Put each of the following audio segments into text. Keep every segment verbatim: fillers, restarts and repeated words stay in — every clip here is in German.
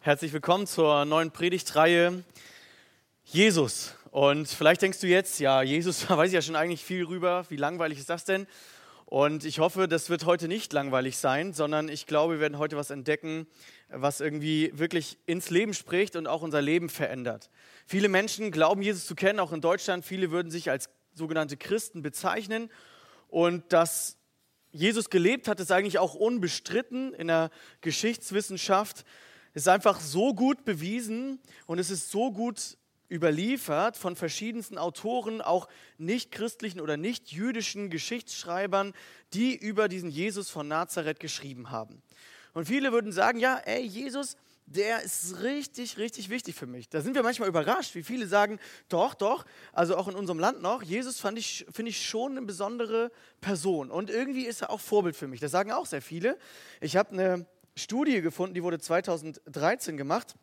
Herzlich willkommen zur neuen Predigtreihe Jesus. Und vielleicht denkst du jetzt, ja, Jesus, da weiß ich ja schon eigentlich viel rüber, wie langweilig ist das denn? Und ich hoffe, das wird heute nicht langweilig sein, sondern ich glaube, wir werden heute was entdecken, was irgendwie wirklich ins Leben spricht und auch unser Leben verändert. Viele Menschen glauben, Jesus zu kennen, auch in Deutschland. Viele würden sich als sogenannte Christen bezeichnen. Und dass Jesus gelebt hat, ist eigentlich auch unbestritten in der Geschichtswissenschaft. Es ist einfach so gut bewiesen und es ist so gut überliefert von verschiedensten Autoren, auch nicht-christlichen oder nicht-jüdischen Geschichtsschreibern, die über diesen Jesus von Nazareth geschrieben haben. Und viele würden sagen, ja, ey, Jesus, der ist richtig, richtig wichtig für mich. Da sind wir manchmal überrascht, wie viele sagen, doch, doch, also auch in unserem Land noch, Jesus fand ich, finde ich schon eine besondere Person und irgendwie ist er auch Vorbild für mich. Das sagen auch sehr viele. Ich habe eine Studie gefunden, die wurde zweitausenddreizehn gemacht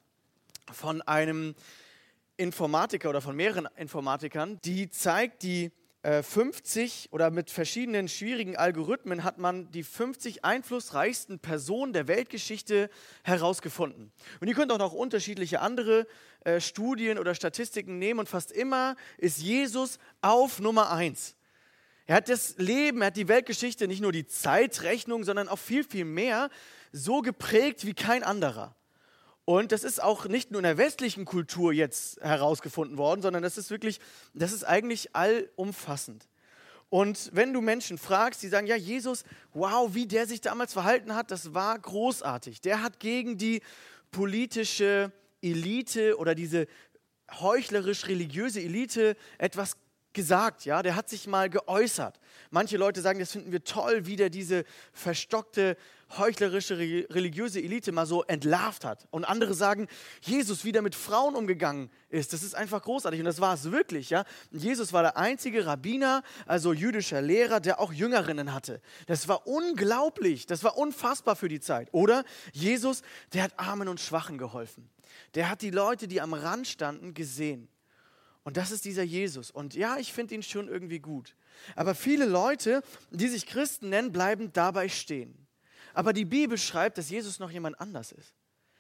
von einem Informatiker oder von mehreren Informatikern, die zeigt, die äh, fünfzig oder mit verschiedenen schwierigen Algorithmen hat man die fünfzig einflussreichsten Personen der Weltgeschichte herausgefunden. Und ihr könnt auch noch unterschiedliche andere äh, Studien oder Statistiken nehmen und fast immer ist Jesus auf Nummer eins. Er hat das Leben, er hat die Weltgeschichte, nicht nur die Zeitrechnung, sondern auch viel, viel mehr so geprägt wie kein anderer. Und das ist auch nicht nur in der westlichen Kultur jetzt herausgefunden worden, sondern das ist wirklich, das ist eigentlich allumfassend. Und wenn du Menschen fragst, die sagen, ja, Jesus, wow, wie der sich damals verhalten hat, das war großartig. Der hat gegen die politische Elite oder diese heuchlerisch-religiöse Elite etwas gesagt, ja, der hat sich mal geäußert. Manche Leute sagen, das finden wir toll, wie der diese verstockte, heuchlerische, religiöse Elite mal so entlarvt hat. Und andere sagen, Jesus, wie der mit Frauen umgegangen ist, das ist einfach großartig. Und das war es wirklich, ja. Jesus war der einzige Rabbiner, also jüdischer Lehrer, der auch Jüngerinnen hatte. Das war unglaublich, das war unfassbar für die Zeit. Oder Jesus, der hat Armen und Schwachen geholfen. Der hat die Leute, die am Rand standen, gesehen. Und das ist dieser Jesus. Und ja, ich finde ihn schon irgendwie gut. Aber viele Leute, die sich Christen nennen, bleiben dabei stehen. Aber die Bibel schreibt, dass Jesus noch jemand anders ist.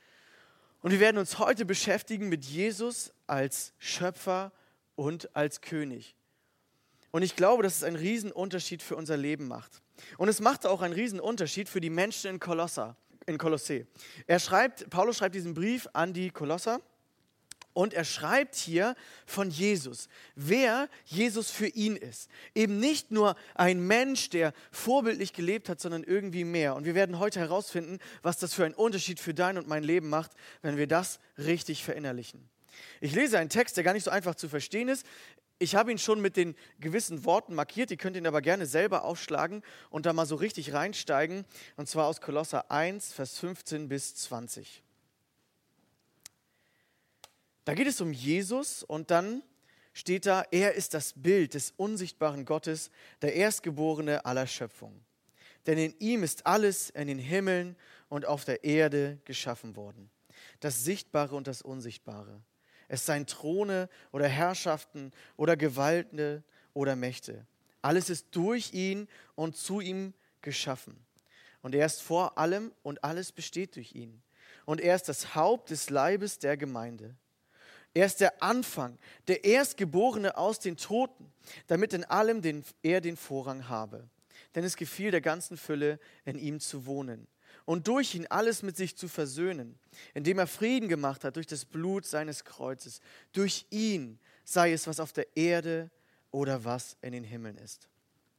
Und wir werden uns heute beschäftigen mit Jesus als Schöpfer und als König. Und ich glaube, dass es einen Riesenunterschied für unser Leben macht. Und es macht auch einen Riesenunterschied für die Menschen in Kolosser, in Kolossä. Er schreibt, Paulus schreibt diesen Brief an die Kolosser. Und er schreibt hier von Jesus, wer Jesus für ihn ist. Eben nicht nur ein Mensch, der vorbildlich gelebt hat, sondern irgendwie mehr. Und wir werden heute herausfinden, was das für einen Unterschied für dein und mein Leben macht, wenn wir das richtig verinnerlichen. Ich lese einen Text, der gar nicht so einfach zu verstehen ist. Ich habe ihn schon mit den gewissen Worten markiert, ihr könnt ihn aber gerne selber aufschlagen und da mal so richtig reinsteigen. Und zwar aus Kolosser eins, Vers fünfzehn bis zwanzig. Da geht es um Jesus und dann steht da, er ist das Bild des unsichtbaren Gottes, der Erstgeborene aller Schöpfung. Denn in ihm ist alles in den Himmeln und auf der Erde geschaffen worden. Das Sichtbare und das Unsichtbare. Es seien Throne oder Herrschaften oder Gewalten oder Mächte. Alles ist durch ihn und zu ihm geschaffen. Und er ist vor allem und alles besteht durch ihn. Und er ist das Haupt des Leibes der Gemeinde. Er ist der Anfang, der Erstgeborene aus den Toten, damit in allem den, er den Vorrang habe. Denn es gefiel der ganzen Fülle, in ihm zu wohnen und durch ihn alles mit sich zu versöhnen, indem er Frieden gemacht hat durch das Blut seines Kreuzes. Durch ihn sei es, was auf der Erde oder was in den Himmeln ist.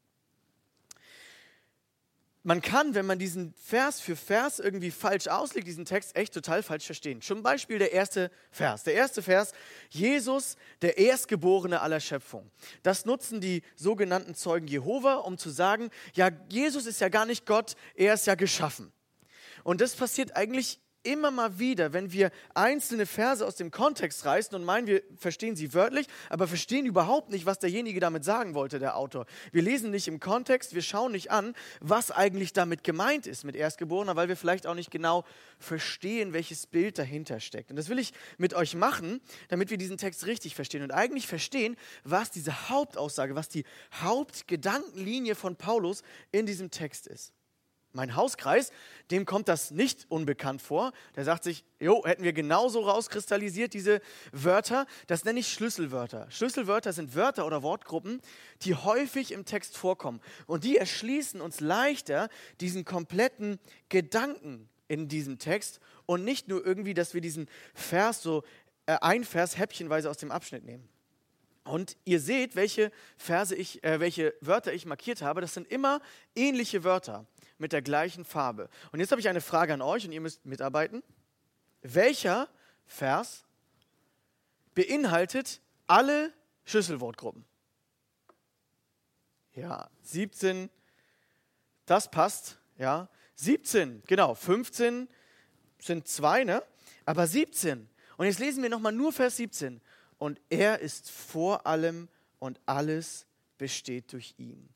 Man kann, wenn man diesen Vers für Vers irgendwie falsch auslegt, diesen Text echt total falsch verstehen. Zum Beispiel der erste Vers. Der erste Vers, Jesus, der Erstgeborene aller Schöpfung. Das nutzen die sogenannten Zeugen Jehova, um zu sagen, ja, Jesus ist ja gar nicht Gott, er ist ja geschaffen. Und das passiert eigentlich immer mal wieder, wenn wir einzelne Verse aus dem Kontext reißen und meinen, wir verstehen sie wörtlich, aber verstehen überhaupt nicht, was derjenige damit sagen wollte, der Autor. Wir lesen nicht im Kontext, wir schauen nicht an, was eigentlich damit gemeint ist mit Erstgeborener, weil wir vielleicht auch nicht genau verstehen, welches Bild dahinter steckt. Und das will ich mit euch machen, damit wir diesen Text richtig verstehen und eigentlich verstehen, was diese Hauptaussage, was die Hauptgedankenlinie von Paulus in diesem Text ist. mein Hauskreis, dem kommt das nicht unbekannt vor. Der sagt sich, jo, hätten wir genauso rauskristallisiert, diese Wörter. Das nenne ich Schlüsselwörter. Schlüsselwörter sind Wörter oder Wortgruppen, die häufig im Text vorkommen. Und die erschließen uns leichter diesen kompletten Gedanken in diesem Text und nicht nur irgendwie, dass wir diesen Vers so, äh, ein Vers häppchenweise aus dem Abschnitt nehmen. Und ihr seht, welche Verse ich, äh, welche Wörter ich markiert habe. Das sind immer ähnliche Wörter mit der gleichen Farbe. Und jetzt habe ich eine Frage an euch und ihr müsst mitarbeiten. Welcher Vers beinhaltet alle Schlüsselwortgruppen? Ja, siebzehn, das passt. Ja, siebzehn, genau, fünfzehn sind zwei, ne? Aber siebzehn. Und jetzt lesen wir nochmal nur Vers siebzehn. Und er ist vor allem und alles besteht durch ihn.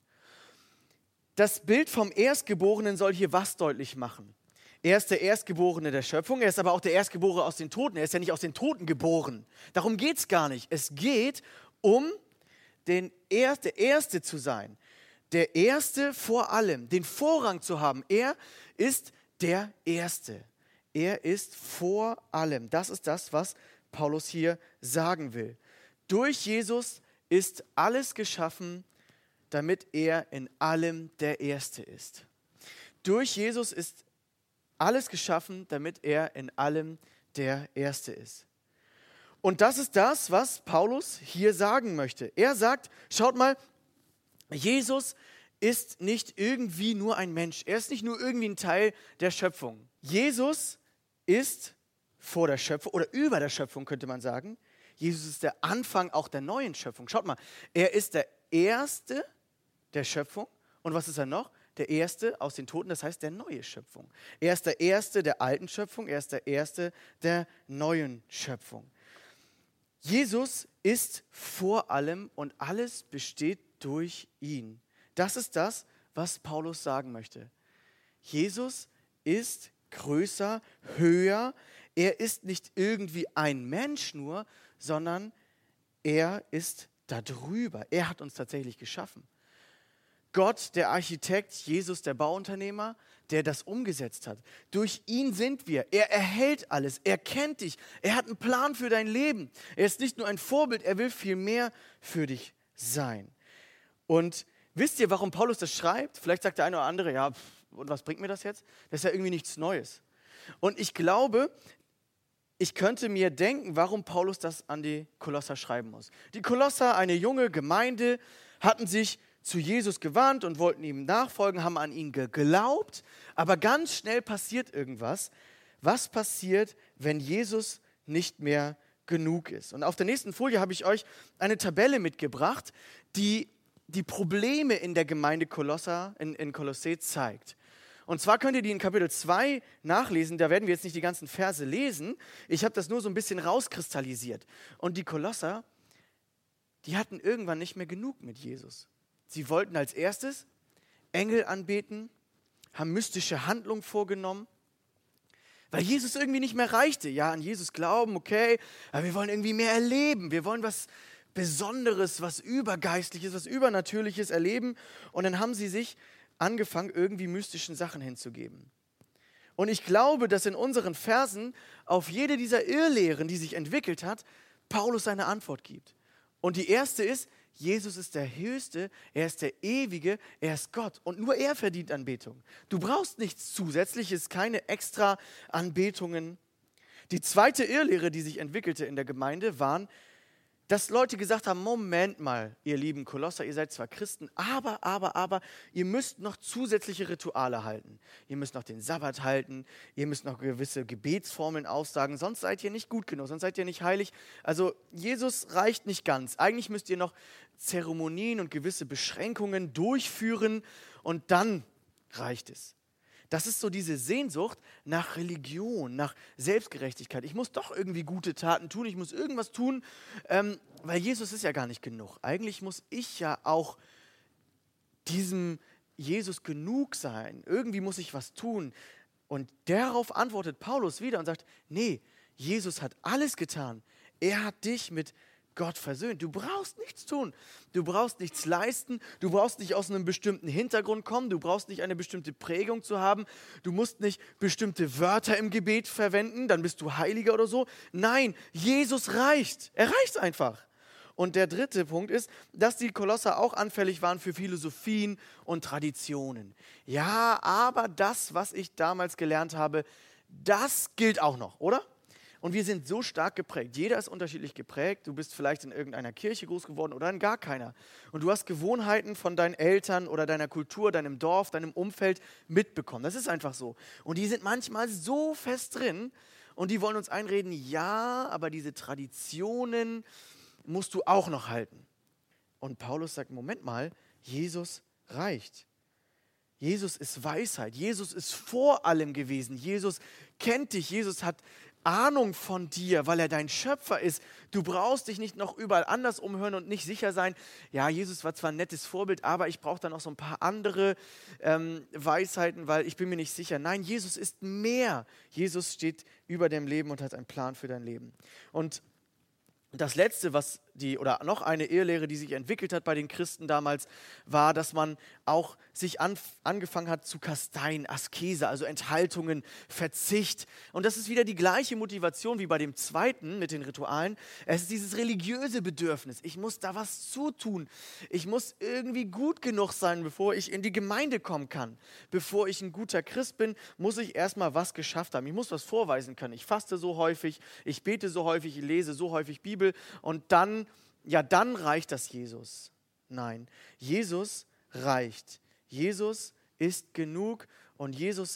Das Bild vom Erstgeborenen soll hier was deutlich machen? Er ist der Erstgeborene der Schöpfung, er ist aber auch der Erstgeborene aus den Toten. Er ist ja nicht aus den Toten geboren. Darum geht es gar nicht. Es geht um den er- der Erste zu sein. Der Erste vor allem, den Vorrang zu haben. Er ist der Erste. Er ist vor allem. Das ist das, was Paulus hier sagen will. Durch Jesus ist alles geschaffen, damit er in allem der Erste ist. Durch Jesus ist alles geschaffen, damit er in allem der Erste ist. Und das ist das, was Paulus hier sagen möchte. Er sagt, schaut mal, Jesus ist nicht irgendwie nur ein Mensch. Er ist nicht nur irgendwie ein Teil der Schöpfung. Jesus ist vor der Schöpfung oder über der Schöpfung, könnte man sagen. Jesus ist der Anfang auch der neuen Schöpfung. Schaut mal, er ist der Erste der Schöpfung. Und was ist er noch? Der Erste aus den Toten, das heißt der neue Schöpfung. Er ist der Erste der alten Schöpfung, er ist der Erste der neuen Schöpfung. Jesus ist vor allem und alles besteht durch ihn. Das ist das, was Paulus sagen möchte. Jesus ist größer, höher. Er ist nicht irgendwie ein Mensch nur, sondern er ist darüber. Er hat uns tatsächlich geschaffen. Gott, der Architekt, Jesus, der Bauunternehmer, der das umgesetzt hat. Durch ihn sind wir. Er erhält alles. Er kennt dich. Er hat einen Plan für dein Leben. Er ist nicht nur ein Vorbild, er will viel mehr für dich sein. Und wisst ihr, warum Paulus das schreibt? Vielleicht sagt der eine oder andere, ja, pff, und was bringt mir das jetzt? Das ist ja irgendwie nichts Neues. Und ich glaube, ich könnte mir denken, warum Paulus das an die Kolosser schreiben muss. Die Kolosser, eine junge Gemeinde, hatten sich zu Jesus gewandt und wollten ihm nachfolgen, haben an ihn geglaubt, aber ganz schnell passiert irgendwas. Was passiert, wenn Jesus nicht mehr genug ist? Und auf der nächsten Folie habe ich euch eine Tabelle mitgebracht, die die Probleme in der Gemeinde Kolosser, in, in Kolossä zeigt. Und zwar könnt ihr die in Kapitel zwei nachlesen, da werden wir jetzt nicht die ganzen Verse lesen. Ich habe das nur so ein bisschen rauskristallisiert. Und die Kolosser, die hatten irgendwann nicht mehr genug mit Jesus. Sie wollten als erstes Engel anbeten, haben mystische Handlungen vorgenommen, weil Jesus irgendwie nicht mehr reichte. Ja, an Jesus glauben, okay, aber wir wollen irgendwie mehr erleben. Wir wollen was Besonderes, was Übergeistliches, was Übernatürliches erleben. Und dann haben sie sich angefangen, irgendwie mystischen Sachen hinzugeben. Und ich glaube, dass in unseren Versen auf jede dieser Irrlehren, die sich entwickelt hat, Paulus eine Antwort gibt. Und die erste ist, Jesus ist der Höchste, er ist der Ewige, er ist Gott. Und nur er verdient Anbetung. Du brauchst nichts Zusätzliches, keine extra Anbetungen. Die zweite Irrlehre, die sich entwickelte in der Gemeinde, waren, dass Leute gesagt haben, Moment mal, ihr lieben Kolosser, ihr seid zwar Christen, aber, aber, aber, ihr müsst noch zusätzliche Rituale halten. Ihr müsst noch den Sabbat halten, ihr müsst noch gewisse Gebetsformeln aussagen, sonst seid ihr nicht gut genug, sonst seid ihr nicht heilig. Also Jesus reicht nicht ganz. Eigentlich müsst ihr noch Zeremonien und gewisse Beschränkungen durchführen und dann reicht es. Das ist so diese Sehnsucht nach Religion, nach Selbstgerechtigkeit. Ich muss doch irgendwie gute Taten tun, ich muss irgendwas tun, ähm, weil Jesus ist ja gar nicht genug. Eigentlich muss ich ja auch diesem Jesus genug sein. Irgendwie muss ich was tun. Und darauf antwortet Paulus wieder und sagt, nee, Jesus hat alles getan. Er hat dich mit Gott versöhnt. Du brauchst nichts tun. Du brauchst nichts leisten. Du brauchst nicht aus einem bestimmten Hintergrund kommen. Du brauchst nicht eine bestimmte Prägung zu haben. Du musst nicht bestimmte Wörter im Gebet verwenden, dann bist du Heiliger oder so. Nein, Jesus reicht. Er reicht einfach. Und der dritte Punkt ist, dass die Kolosser auch anfällig waren für Philosophien und Traditionen. Ja, aber das, was ich damals gelernt habe, das gilt auch noch, oder? Und wir sind so stark geprägt. Jeder ist unterschiedlich geprägt. Du bist vielleicht in irgendeiner Kirche groß geworden oder in gar keiner. Und du hast Gewohnheiten von deinen Eltern oder deiner Kultur, deinem Dorf, deinem Umfeld mitbekommen. Das ist einfach so. Und die sind manchmal so fest drin und die wollen uns einreden, ja, aber diese Traditionen musst du auch noch halten. Und Paulus sagt, Moment mal, Jesus reicht. Jesus ist Weisheit. Jesus ist vor allem gewesen. Jesus kennt dich. Jesus hat Ahnung von dir, weil er dein Schöpfer ist. Du brauchst dich nicht noch überall anders umhören und nicht sicher sein, ja, Jesus war zwar ein nettes Vorbild, aber ich brauche da noch so ein paar andere ähm, Weisheiten, weil ich bin mir nicht sicher. Nein, Jesus ist mehr. Jesus steht über dem Leben und hat einen Plan für dein Leben. Und das Letzte, was die, oder noch eine Irrlehre, die sich entwickelt hat bei den Christen damals, war, dass man auch sich an, angefangen hat zu kasteien, Askese, also Enthaltungen, Verzicht. Und das ist wieder die gleiche Motivation wie bei dem zweiten mit den Ritualen. Es ist dieses religiöse Bedürfnis. Ich muss da was zutun. Ich muss irgendwie gut genug sein, bevor ich in die Gemeinde kommen kann. Bevor ich ein guter Christ bin, muss ich erstmal was geschafft haben. Ich muss was vorweisen können. Ich faste so häufig, ich bete so häufig, ich lese so häufig Bibel und dann Ja, dann reicht das Jesus. Nein, Jesus reicht. Jesus ist genug und Jesus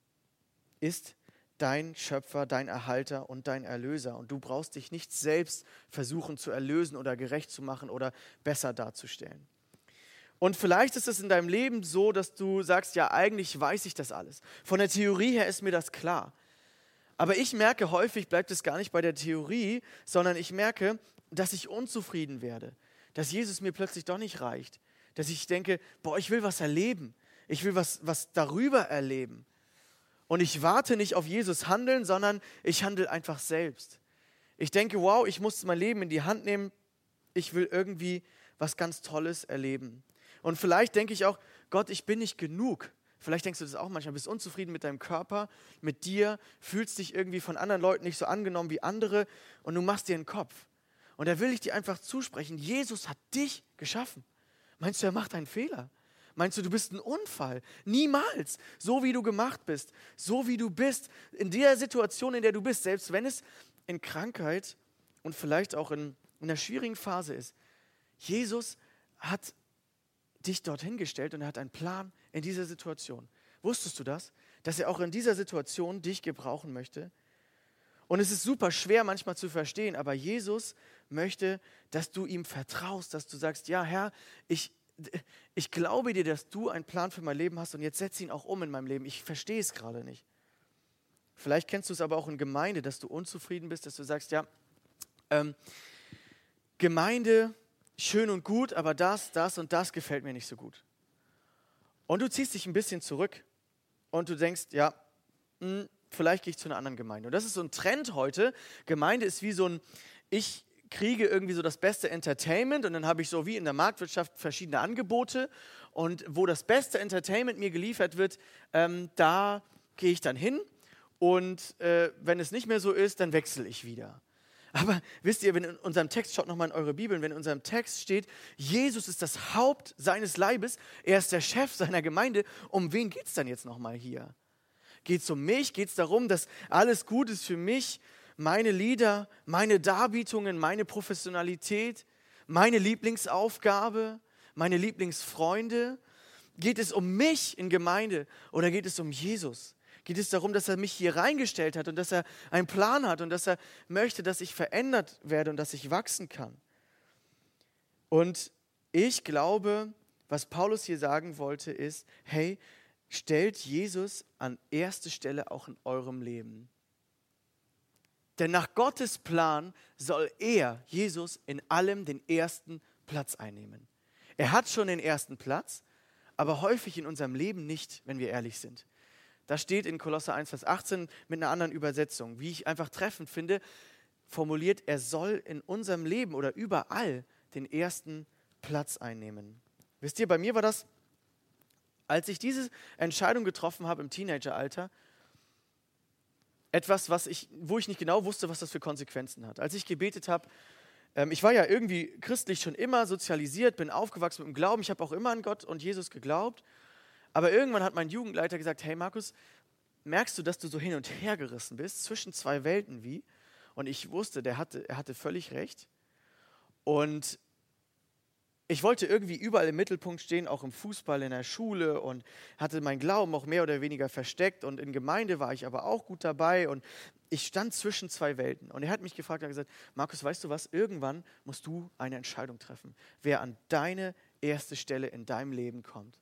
ist dein Schöpfer, dein Erhalter und dein Erlöser. Und du brauchst dich nicht selbst versuchen zu erlösen oder gerecht zu machen oder besser darzustellen. Und vielleicht ist es in deinem Leben so, dass du sagst, ja, eigentlich weiß ich das alles. Von der Theorie her ist mir das klar. Aber ich merke, häufig bleibt es gar nicht bei der Theorie, sondern ich merke, dass ich unzufrieden werde, dass Jesus mir plötzlich doch nicht reicht, dass ich denke, boah, ich will was erleben, ich will was, was darüber erleben. Und ich warte nicht auf Jesus handeln, sondern ich handle einfach selbst. Ich denke, wow, ich muss mein Leben in die Hand nehmen, ich will irgendwie was ganz Tolles erleben. Und vielleicht denke ich auch, Gott, ich bin nicht genug. Vielleicht denkst du das auch manchmal, bist unzufrieden mit deinem Körper, mit dir, fühlst dich irgendwie von anderen Leuten nicht so angenommen wie andere und du machst dir einen Kopf. Und da will ich dir einfach zusprechen, Jesus hat dich geschaffen. Meinst du, er macht einen Fehler? Meinst du, du bist ein Unfall? Niemals. So wie du gemacht bist, so wie du bist, in der Situation, in der du bist, selbst wenn es in Krankheit und vielleicht auch in, in einer schwierigen Phase ist. Jesus hat dich dorthin gestellt und er hat einen Plan in dieser Situation. Wusstest du das? Dass er auch in dieser Situation dich gebrauchen möchte? Und es ist super schwer manchmal zu verstehen, aber Jesus möchte, dass du ihm vertraust, dass du sagst, ja Herr, ich, ich glaube dir, dass du einen Plan für mein Leben hast und jetzt setz ihn auch um in meinem Leben. Ich verstehe es gerade nicht. Vielleicht kennst du es aber auch in Gemeinde, dass du unzufrieden bist, dass du sagst, ja, ähm, Gemeinde, schön und gut, aber das, das und das gefällt mir nicht so gut. Und du ziehst dich ein bisschen zurück und du denkst, ja, mh, vielleicht gehe ich zu einer anderen Gemeinde. Und das ist so ein Trend heute. Gemeinde ist wie so ein, ich kriege irgendwie so das beste Entertainment und dann habe ich so wie in der Marktwirtschaft verschiedene Angebote und wo das beste Entertainment mir geliefert wird, ähm, da gehe ich dann hin und äh, wenn es nicht mehr so ist, dann wechsle ich wieder. Aber wisst ihr, wenn in unserem Text, schaut nochmal in eure Bibeln, wenn in unserem Text steht, Jesus ist das Haupt seines Leibes, er ist der Chef seiner Gemeinde, um wen geht es dann jetzt nochmal hier? Geht es um mich? Geht es darum, dass alles gut ist für mich? Meine Lieder, meine Darbietungen, meine Professionalität, meine Lieblingsaufgabe, meine Lieblingsfreunde? Geht es um mich in Gemeinde oder geht es um Jesus? Geht es darum, dass er mich hier reingestellt hat und dass er einen Plan hat und dass er möchte, dass ich verändert werde und dass ich wachsen kann? Und ich glaube, was Paulus hier sagen wollte, ist, hey, stellt Jesus an erste Stelle auch in eurem Leben. Denn nach Gottes Plan soll er, Jesus, in allem den ersten Platz einnehmen. Er hat schon den ersten Platz, aber häufig in unserem Leben nicht, wenn wir ehrlich sind. Das steht in Kolosser eins, Vers achtzehn mit einer anderen Übersetzung, wie ich einfach treffend finde. formuliert, er soll in unserem Leben oder überall den ersten Platz einnehmen. Wisst ihr, bei mir war das, als ich diese Entscheidung getroffen habe im Teenageralter, etwas, was ich, wo ich nicht genau wusste, was das für Konsequenzen hat. Als ich gebetet habe, ähm, ich war ja irgendwie christlich schon immer sozialisiert, bin aufgewachsen mit dem Glauben, ich habe auch immer an Gott und Jesus geglaubt, aber irgendwann hat mein Jugendleiter gesagt, hey Markus, merkst du, dass du so hin und her gerissen bist, zwischen zwei Welten wie? Und ich wusste, der hatte, er hatte völlig recht. Und ich wollte irgendwie überall im Mittelpunkt stehen, auch im Fußball, in der Schule und hatte meinen Glauben auch mehr oder weniger versteckt und in Gemeinde war ich aber auch gut dabei und ich stand zwischen zwei Welten. Und er hat mich gefragt und gesagt, Markus, weißt du was, irgendwann musst du eine Entscheidung treffen, wer an deine erste Stelle in deinem Leben kommt.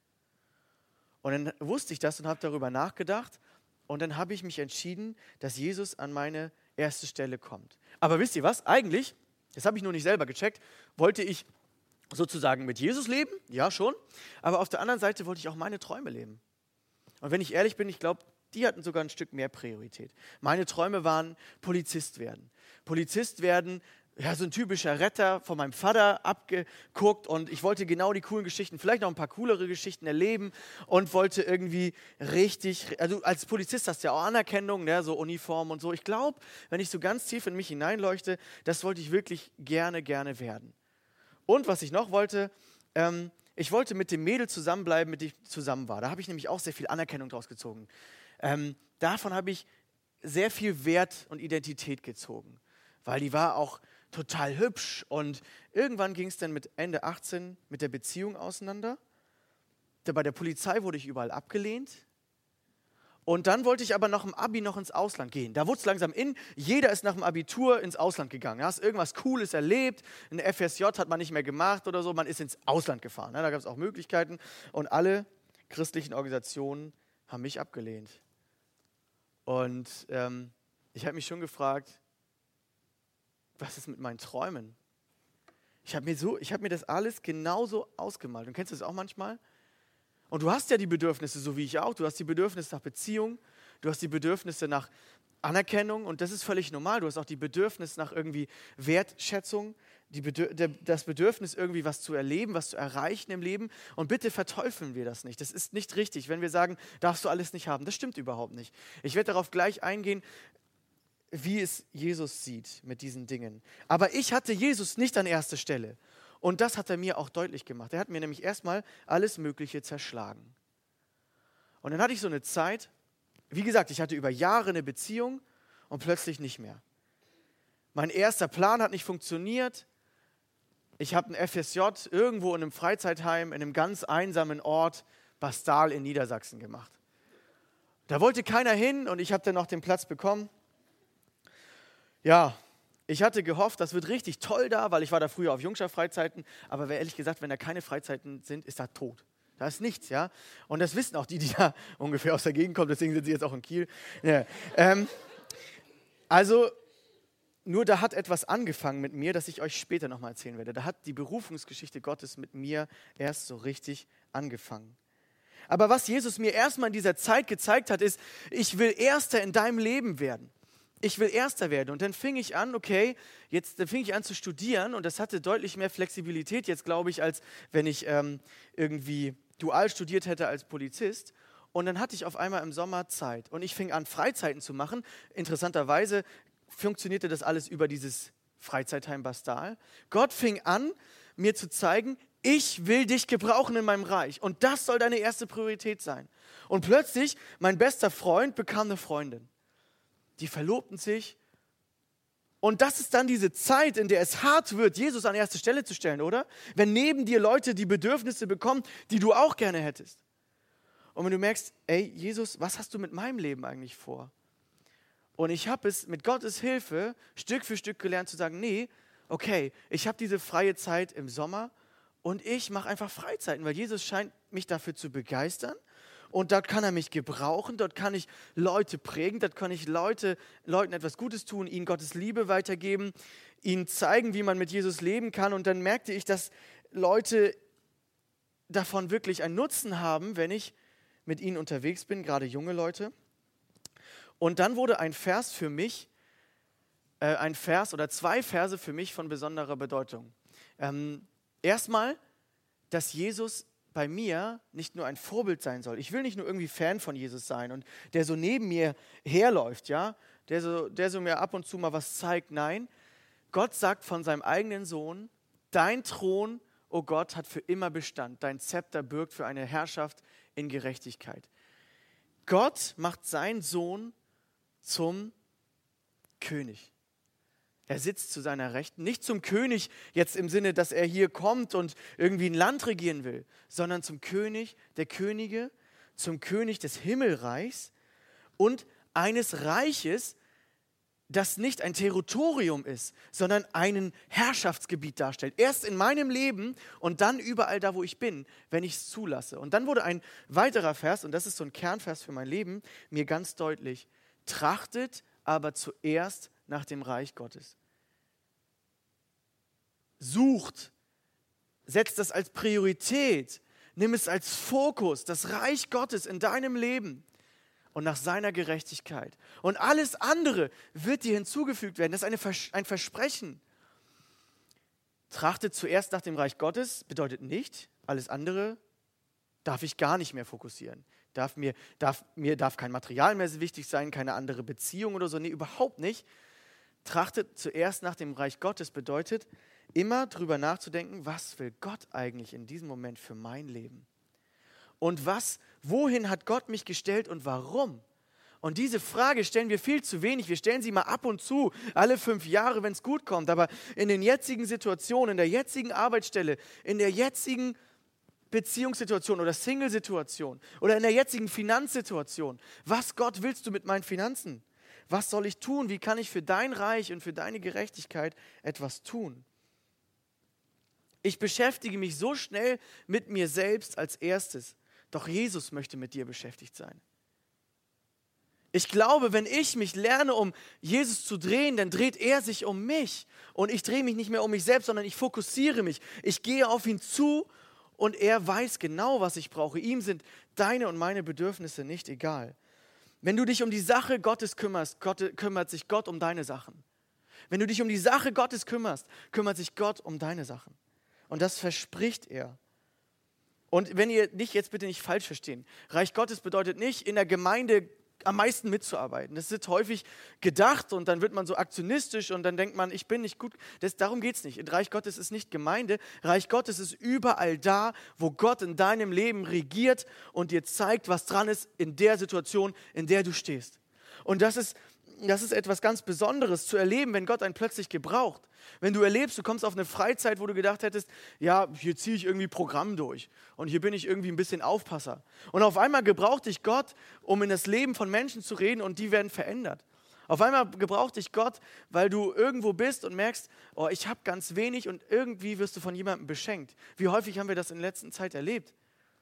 Und dann wusste ich das und habe darüber nachgedacht und dann habe ich mich entschieden, dass Jesus an meine erste Stelle kommt. Aber wisst ihr was? Eigentlich, das habe ich nur nicht selber gecheckt, wollte ich sozusagen mit Jesus leben, ja schon, aber auf der anderen Seite wollte ich auch meine Träume leben. Und wenn ich ehrlich bin, ich glaube, die hatten sogar ein Stück mehr Priorität. Meine Träume waren Polizist werden. Polizist werden, ja, so ein typischer Retter von meinem Vater abgeguckt und ich wollte genau die coolen Geschichten, vielleicht noch ein paar coolere Geschichten erleben und wollte irgendwie richtig, also als Polizist hast du ja auch Anerkennung, ne, so Uniform und so. Ich glaube, wenn ich so ganz tief in mich hineinleuchte, das wollte ich wirklich gerne, gerne werden. Und was ich noch wollte, ähm, ich wollte mit dem Mädel zusammenbleiben, mit dem ich zusammen war. Da habe ich nämlich auch sehr viel Anerkennung draus gezogen. Ähm, davon habe ich sehr viel Wert und Identität gezogen, weil die war auch total hübsch und irgendwann ging es dann mit Ende achtzehn mit der Beziehung auseinander. Bei der Polizei wurde ich überall abgelehnt und dann wollte ich aber nach dem Abi noch ins Ausland gehen. Da wurde es langsam in, jeder ist nach dem Abitur ins Ausland gegangen. Du hast irgendwas Cooles erlebt, ein F S J hat man nicht mehr gemacht oder so, man ist ins Ausland gefahren. Da gab es auch Möglichkeiten und alle christlichen Organisationen haben mich abgelehnt. Und ähm, ich habe mich schon gefragt, was ist mit meinen Träumen? Ich habe mir, so, ich hab mir das alles genauso ausgemalt. Und kennst du das auch manchmal? Und du hast ja die Bedürfnisse, so wie ich auch. Du hast die Bedürfnisse nach Beziehung, du hast die Bedürfnisse nach Anerkennung und das ist völlig normal. Du hast auch die Bedürfnisse nach irgendwie Wertschätzung, die Bedür- der, das Bedürfnis irgendwie was zu erleben, was zu erreichen im Leben. Und bitte verteufeln wir das nicht. Das ist nicht richtig, wenn wir sagen, darfst du alles nicht haben. Das stimmt überhaupt nicht. Ich werde darauf gleich eingehen, wie es Jesus sieht mit diesen Dingen. Aber ich hatte Jesus nicht an erster Stelle. Und das hat er mir auch deutlich gemacht. Er hat mir nämlich erstmal alles Mögliche zerschlagen. Und dann hatte ich so eine Zeit, wie gesagt, ich hatte über Jahre eine Beziehung und plötzlich nicht mehr. Mein erster Plan hat nicht funktioniert. Ich habe ein F S J irgendwo in einem Freizeitheim, in einem ganz einsamen Ort, Bastal in Niedersachsen gemacht. Da wollte keiner hin und ich habe dann noch den Platz bekommen. Ja, ich hatte gehofft, das wird richtig toll da, weil ich war da früher auf Jungschar-Freizeiten, aber ehrlich gesagt, wenn da keine Freizeiten sind, ist da tot. Da ist nichts, ja. Und das wissen auch die, die da ungefähr aus der Gegend kommen, deswegen sind sie jetzt auch in Kiel. Ja. Ähm, also, nur da hat etwas angefangen mit mir, das ich euch später nochmal erzählen werde. Da hat die Berufungsgeschichte Gottes mit mir erst so richtig angefangen. Aber was Jesus mir erstmal in dieser Zeit gezeigt hat, ist, ich will Erster in deinem Leben werden. Ich will Erster werden. Und dann fing ich an, okay, jetzt dann fing ich an zu studieren und das hatte deutlich mehr Flexibilität jetzt, glaube ich, als wenn ich ähm, irgendwie dual studiert hätte als Polizist. Und dann hatte ich auf einmal im Sommer Zeit und ich fing an, Freizeiten zu machen. Interessanterweise funktionierte das alles über dieses Freizeitheim Bastal. Gott fing an, mir zu zeigen, ich will dich gebrauchen in meinem Reich und das soll deine erste Priorität sein. Und plötzlich, mein bester Freund bekam eine Freundin. Die verlobten sich. Und das ist dann diese Zeit, in der es hart wird, Jesus an erste Stelle zu stellen, oder? Wenn neben dir Leute die Bedürfnisse bekommen, die du auch gerne hättest. Und wenn du merkst, ey, Jesus, was hast du mit meinem Leben eigentlich vor? Und ich habe es mit Gottes Hilfe Stück für Stück gelernt zu sagen, nee, okay, ich habe diese freie Zeit im Sommer und ich mache einfach Freizeiten, weil Jesus scheint mich dafür zu begeistern. Und dort kann er mich gebrauchen, dort kann ich Leute prägen, dort kann ich Leute, Leuten etwas Gutes tun, ihnen Gottes Liebe weitergeben, ihnen zeigen, wie man mit Jesus leben kann. Und dann merkte ich, dass Leute davon wirklich einen Nutzen haben, wenn ich mit ihnen unterwegs bin, gerade junge Leute. Und dann wurde ein Vers für mich äh, ein Vers oder zwei Verse für mich von besonderer Bedeutung. Ähm, erstmal, dass Jesus bei mir nicht nur ein Vorbild sein soll. Ich will nicht nur irgendwie Fan von Jesus sein und der so neben mir herläuft, ja, der so, der so mir ab und zu mal was zeigt. Nein, Gott sagt von seinem eigenen Sohn, dein Thron, o Gott, hat für immer Bestand. Dein Zepter bürgt für eine Herrschaft in Gerechtigkeit. Gott macht seinen Sohn zum König. Er sitzt zu seiner Rechten, nicht zum König jetzt im Sinne, dass er hier kommt und irgendwie ein Land regieren will, sondern zum König der Könige, zum König des Himmelreichs und eines Reiches, das nicht ein Territorium ist, sondern ein Herrschaftsgebiet darstellt. Erst in meinem Leben und dann überall da, wo ich bin, wenn ich es zulasse. Und dann wurde ein weiterer Vers, und das ist so ein Kernvers für mein Leben, mir ganz deutlich: Trachtet aber zuerst nach dem Reich Gottes. Sucht, setzt das als Priorität, nimm es als Fokus, das Reich Gottes in deinem Leben und nach seiner Gerechtigkeit. Und alles andere wird dir hinzugefügt werden. Das ist eine Vers- ein Versprechen. Trachtet zuerst nach dem Reich Gottes bedeutet nicht, alles andere darf ich gar nicht mehr fokussieren. Darf mir, darf, mir darf kein Material mehr so wichtig sein, keine andere Beziehung oder so. Nee, überhaupt nicht. Trachtet zuerst nach dem Reich Gottes bedeutet, immer drüber nachzudenken, was will Gott eigentlich in diesem Moment für mein Leben? Und was, wohin hat Gott mich gestellt und warum? Und diese Frage stellen wir viel zu wenig. Wir stellen sie mal ab und zu, alle fünf Jahre, wenn es gut kommt. Aber in den jetzigen Situationen, in der jetzigen Arbeitsstelle, in der jetzigen Beziehungssituation oder Single-Situation oder in der jetzigen Finanzsituation. Was, Gott, willst du mit meinen Finanzen? Was soll ich tun? Wie kann ich für dein Reich und für deine Gerechtigkeit etwas tun? Ich beschäftige mich so schnell mit mir selbst als erstes. Doch Jesus möchte mit dir beschäftigt sein. Ich glaube, wenn ich mich lerne, um Jesus zu drehen, dann dreht er sich um mich. Und ich drehe mich nicht mehr um mich selbst, sondern ich fokussiere mich. Ich gehe auf ihn zu und er weiß genau, was ich brauche. Ihm sind deine und meine Bedürfnisse nicht egal. Wenn du dich um die Sache Gottes kümmerst, Gott, kümmert sich Gott um deine Sachen. Wenn du dich um die Sache Gottes kümmerst, kümmert sich Gott um deine Sachen. Und das verspricht er. Und wenn ihr nicht, jetzt bitte nicht falsch verstehen, Reich Gottes bedeutet nicht, in der Gemeinde am meisten mitzuarbeiten. Das wird häufig gedacht und dann wird man so aktionistisch und dann denkt man, ich bin nicht gut. Das, darum geht es nicht. Reich Gottes ist nicht Gemeinde. Reich Gottes ist überall da, wo Gott in deinem Leben regiert und dir zeigt, was dran ist in der Situation, in der du stehst. Und das ist, das ist etwas ganz Besonderes zu erleben, wenn Gott einen plötzlich gebraucht. Wenn du erlebst, du kommst auf eine Freizeit, wo du gedacht hättest, ja, hier ziehe ich irgendwie Programm durch und hier bin ich irgendwie ein bisschen Aufpasser. Und auf einmal gebraucht dich Gott, um in das Leben von Menschen zu reden und die werden verändert. Auf einmal gebraucht dich Gott, weil du irgendwo bist und merkst, oh, ich habe ganz wenig und irgendwie wirst du von jemandem beschenkt. Wie häufig haben wir das in der letzten Zeit erlebt?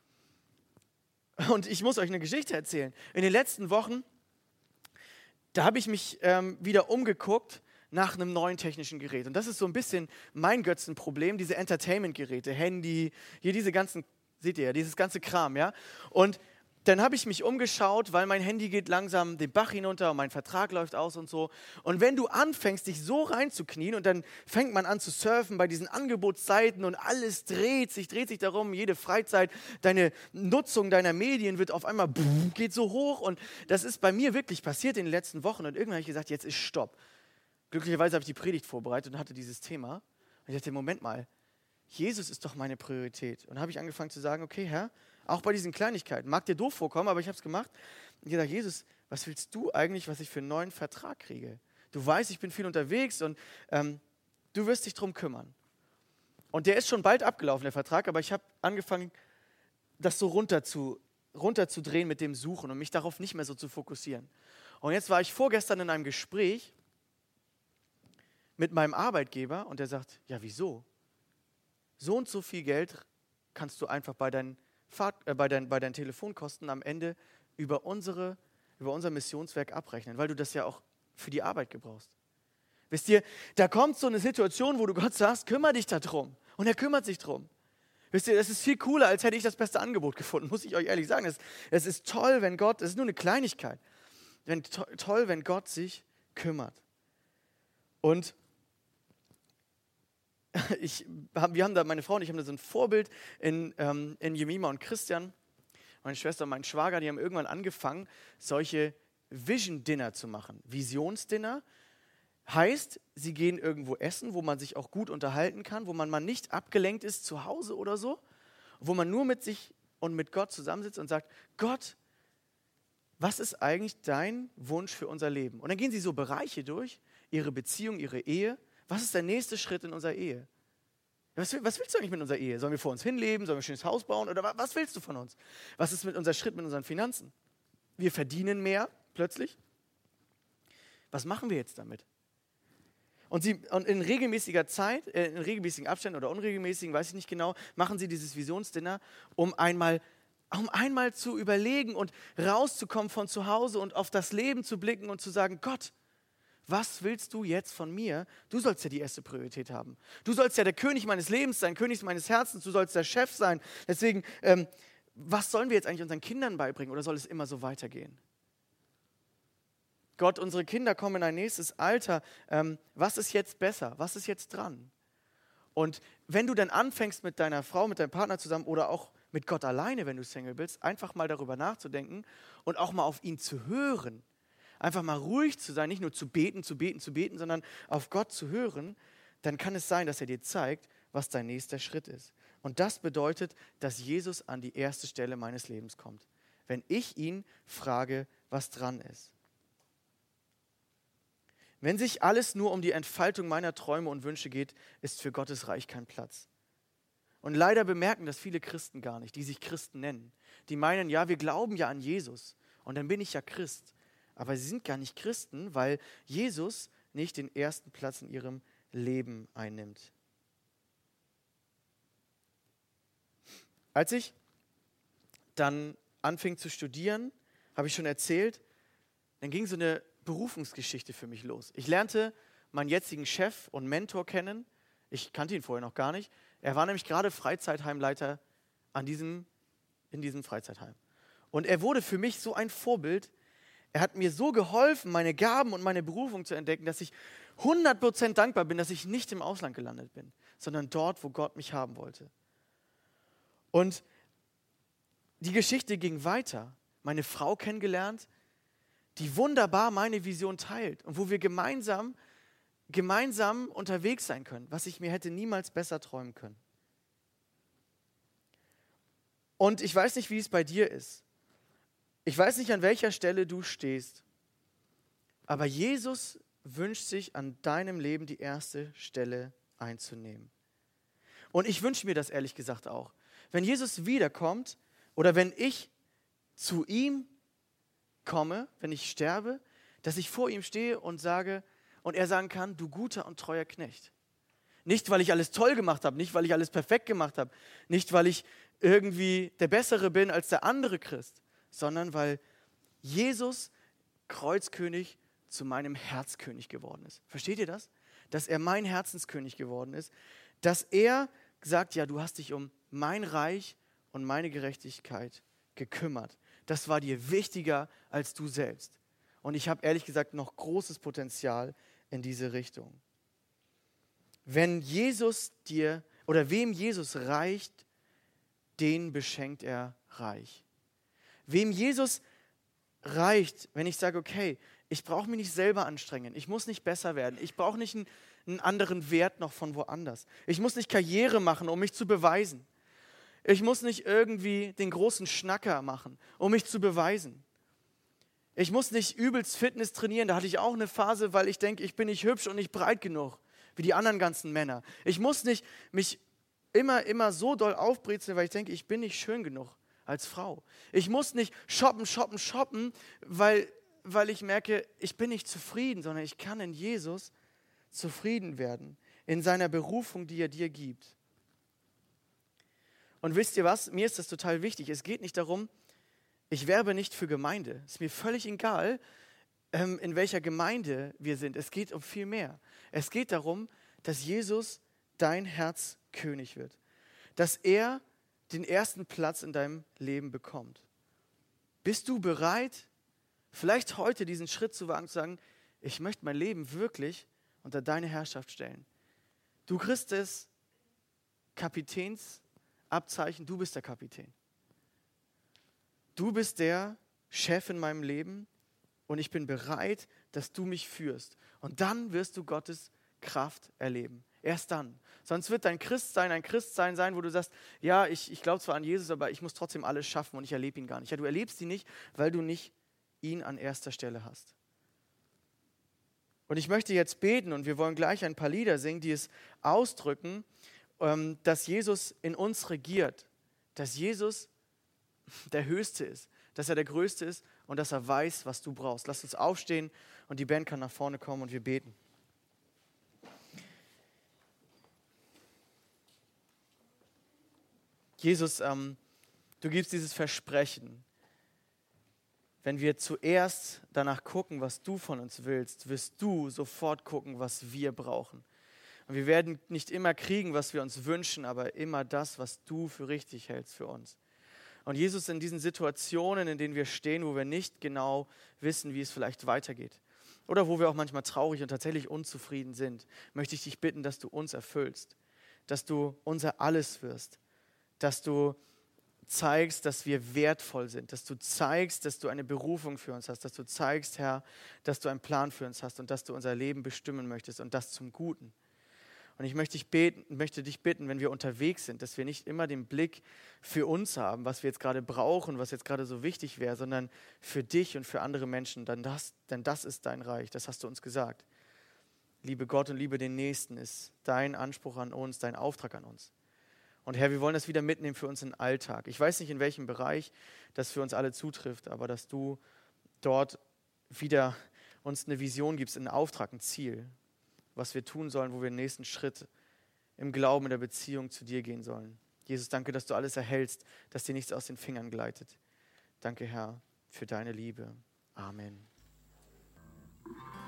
Und ich muss euch eine Geschichte erzählen. In den letzten Wochen, da habe ich mich ähm, wieder umgeguckt nach einem neuen technischen Gerät. Und das ist so ein bisschen mein Götzenproblem, diese Entertainment-Geräte, Handy, hier diese ganzen, seht ihr ja, dieses ganze Kram, ja. Und dann habe ich mich umgeschaut, weil mein Handy geht langsam den Bach hinunter und mein Vertrag läuft aus und so. Und wenn du anfängst, dich so reinzuknien und dann fängt man an zu surfen bei diesen Angebotsseiten und alles dreht sich, dreht sich darum, jede Freizeit, deine Nutzung deiner Medien wird auf einmal, geht so hoch. Und das ist bei mir wirklich passiert in den letzten Wochen. Und irgendwann habe ich gesagt, jetzt ist Stopp. Glücklicherweise habe ich die Predigt vorbereitet und hatte dieses Thema. Und ich dachte, Moment mal, Jesus ist doch meine Priorität. Und dann habe ich angefangen zu sagen, okay, Herr, auch bei diesen Kleinigkeiten, mag dir doof vorkommen, aber ich habe es gemacht. Und ich habe gesagt, Jesus, was willst du eigentlich, was ich für einen neuen Vertrag kriege? Du weißt, ich bin viel unterwegs und ähm, du wirst dich drum kümmern. Und der ist schon bald abgelaufen, der Vertrag, aber ich habe angefangen, das so runter zu, runterzudrehen mit dem Suchen und mich darauf nicht mehr so zu fokussieren. Und jetzt war ich vorgestern in einem Gespräch mit meinem Arbeitgeber und der sagt, ja wieso? So und so viel Geld kannst du einfach bei deinen, Fahrt, äh, bei deinen, bei deinen Telefonkosten am Ende über, unsere, über unser Missionswerk abrechnen, weil du das ja auch für die Arbeit gebrauchst. Wisst ihr, da kommt so eine Situation, wo du Gott sagst, kümmere dich darum. Und er kümmert sich drum. Wisst ihr, das ist viel cooler, als hätte ich das beste Angebot gefunden, muss ich euch ehrlich sagen. Es, es ist toll, wenn Gott, es ist nur eine Kleinigkeit, wenn, to, toll, wenn Gott sich kümmert. Und ich, wir haben da, meine Frau und ich haben da so ein Vorbild in, ähm, in Jemima und Christian, meine Schwester und mein Schwager, die haben irgendwann angefangen, solche Vision-Dinner zu machen. Visionsdinner heißt, sie gehen irgendwo essen, wo man sich auch gut unterhalten kann, wo man mal nicht abgelenkt ist zu Hause oder so, wo man nur mit sich und mit Gott zusammensitzt und sagt, Gott, was ist eigentlich dein Wunsch für unser Leben? Und dann gehen sie so Bereiche durch, ihre Beziehung, ihre Ehe. Was ist der nächste Schritt in unserer Ehe? Was, was willst du eigentlich mit unserer Ehe? Sollen wir vor uns hinleben? Sollen wir ein schönes Haus bauen? Oder was, was willst du von uns? Was ist mit unser Schritt mit unseren Finanzen? Wir verdienen mehr plötzlich. Was machen wir jetzt damit? Und, sie, und in regelmäßiger Zeit, äh, in regelmäßigen Abständen oder unregelmäßigen, weiß ich nicht genau, machen sie dieses Visionsdinner, um einmal, um einmal zu überlegen und rauszukommen von zu Hause und auf das Leben zu blicken und zu sagen, Gott, was willst du jetzt von mir? Du sollst ja die erste Priorität haben. Du sollst ja der König meines Lebens sein, König meines Herzens, du sollst der Chef sein. Deswegen, ähm, was sollen wir jetzt eigentlich unseren Kindern beibringen oder soll es immer so weitergehen? Gott, unsere Kinder kommen in ein nächstes Alter. Ähm, was ist jetzt besser? Was ist jetzt dran? Und wenn du dann anfängst mit deiner Frau, mit deinem Partner zusammen oder auch mit Gott alleine, wenn du Single bist, einfach mal darüber nachzudenken und auch mal auf ihn zu hören, einfach mal ruhig zu sein, nicht nur zu beten, zu beten, zu beten, sondern auf Gott zu hören, dann kann es sein, dass er dir zeigt, was dein nächster Schritt ist. Und das bedeutet, dass Jesus an die erste Stelle meines Lebens kommt. Wenn ich ihn frage, was dran ist. Wenn sich alles nur um die Entfaltung meiner Träume und Wünsche geht, ist für Gottes Reich kein Platz. Und leider bemerken das viele Christen gar nicht, die sich Christen nennen. Die meinen, ja, wir glauben ja an Jesus und dann bin ich ja Christ. Aber sie sind gar nicht Christen, weil Jesus nicht den ersten Platz in ihrem Leben einnimmt. Als ich dann anfing zu studieren, habe ich schon erzählt, dann ging so eine Berufungsgeschichte für mich los. Ich lernte meinen jetzigen Chef und Mentor kennen. Ich kannte ihn vorher noch gar nicht. Er war nämlich gerade Freizeitheimleiter an diesem, in diesem Freizeitheim. Und er wurde für mich so ein Vorbild. Er hat mir so geholfen, meine Gaben und meine Berufung zu entdecken, dass ich hundert Prozent dankbar bin, dass ich nicht im Ausland gelandet bin, sondern dort, wo Gott mich haben wollte. Und die Geschichte ging weiter. Meine Frau kennengelernt, die wunderbar meine Vision teilt und wo wir gemeinsam, gemeinsam unterwegs sein können, was ich mir hätte niemals besser träumen können. Und ich weiß nicht, wie es bei dir ist. Ich weiß nicht, an welcher Stelle du stehst, aber Jesus wünscht sich an deinem Leben die erste Stelle einzunehmen. Und ich wünsche mir das ehrlich gesagt auch. Wenn Jesus wiederkommt oder wenn ich zu ihm komme, wenn ich sterbe, dass ich vor ihm stehe und sage und er sagen kann, du guter und treuer Knecht. Nicht, weil ich alles toll gemacht habe, nicht, weil ich alles perfekt gemacht habe, nicht, weil ich irgendwie der Bessere bin als der andere Christ, sondern weil Jesus Kreuzkönig zu meinem Herzkönig geworden ist. Versteht ihr das? Dass er mein Herzenskönig geworden ist, dass er sagt, ja, du hast dich um mein Reich und meine Gerechtigkeit gekümmert. Das war dir wichtiger als du selbst. Und ich habe ehrlich gesagt noch großes Potenzial in diese Richtung. Wenn Jesus dir oder wem Jesus reicht, den beschenkt er reich. Wem Jesus reicht, wenn ich sage, okay, ich brauche mich nicht selber anstrengen, ich muss nicht besser werden, ich brauche nicht einen, einen anderen Wert noch von woanders. Ich muss nicht Karriere machen, um mich zu beweisen. Ich muss nicht irgendwie den großen Schnacker machen, um mich zu beweisen. Ich muss nicht übelst Fitness trainieren, da hatte ich auch eine Phase, weil ich denke, ich bin nicht hübsch und nicht breit genug, wie die anderen ganzen Männer. Ich muss nicht mich immer, immer so doll aufbrezeln, weil ich denke, ich bin nicht schön genug als Frau. Ich muss nicht shoppen, shoppen, shoppen, weil, weil ich merke, ich bin nicht zufrieden, sondern ich kann in Jesus zufrieden werden, in seiner Berufung, die er dir gibt. Und wisst ihr was, mir ist das total wichtig. Es geht nicht darum, ich werbe nicht für Gemeinde. Es ist mir völlig egal, ähm, in welcher Gemeinde wir sind. Es geht um viel mehr. Es geht darum, dass Jesus dein Herzkönig wird. Dass er den ersten Platz in deinem Leben bekommt. Bist du bereit, vielleicht heute diesen Schritt zu wagen, zu sagen, ich möchte mein Leben wirklich unter deine Herrschaft stellen. Du kriegst das Kapitänsabzeichen, du bist der Kapitän. Du bist der Chef in meinem Leben und ich bin bereit, dass du mich führst. Und dann wirst du Gottes Kraft erleben. Erst dann. Sonst wird dein Christsein ein Christsein sein, wo du sagst, ja, ich, ich glaube zwar an Jesus, aber ich muss trotzdem alles schaffen und ich erlebe ihn gar nicht. Ja, du erlebst ihn nicht, weil du nicht ihn an erster Stelle hast. Und ich möchte jetzt beten und wir wollen gleich ein paar Lieder singen, die es ausdrücken, dass Jesus in uns regiert, dass Jesus der Höchste ist, dass er der Größte ist und dass er weiß, was du brauchst. Lass uns aufstehen und die Band kann nach vorne kommen und wir beten. Jesus, ähm, du gibst dieses Versprechen. Wenn wir zuerst danach gucken, was du von uns willst, wirst du sofort gucken, was wir brauchen. Und wir werden nicht immer kriegen, was wir uns wünschen, aber immer das, was du für richtig hältst für uns. Und Jesus, in diesen Situationen, in denen wir stehen, wo wir nicht genau wissen, wie es vielleicht weitergeht, oder wo wir auch manchmal traurig und tatsächlich unzufrieden sind, möchte ich dich bitten, dass du uns erfüllst, dass du unser Alles wirst, dass du zeigst, dass wir wertvoll sind, dass du zeigst, dass du eine Berufung für uns hast, dass du zeigst, Herr, dass du einen Plan für uns hast und dass du unser Leben bestimmen möchtest und das zum Guten. Und ich möchte dich beten, möchte dich bitten, wenn wir unterwegs sind, dass wir nicht immer den Blick für uns haben, was wir jetzt gerade brauchen, was jetzt gerade so wichtig wäre, sondern für dich und für andere Menschen, denn das, denn das ist dein Reich, das hast du uns gesagt. Liebe Gott und liebe den Nächsten ist dein Anspruch an uns, dein Auftrag an uns. Und Herr, wir wollen das wieder mitnehmen für unseren Alltag. Ich weiß nicht, in welchem Bereich das für uns alle zutrifft, aber dass du dort wieder uns eine Vision gibst, einen Auftrag, ein Ziel, was wir tun sollen, wo wir den nächsten Schritt im Glauben, in der Beziehung zu dir gehen sollen. Jesus, danke, dass du alles erhältst, dass dir nichts aus den Fingern gleitet. Danke, Herr, für deine Liebe. Amen.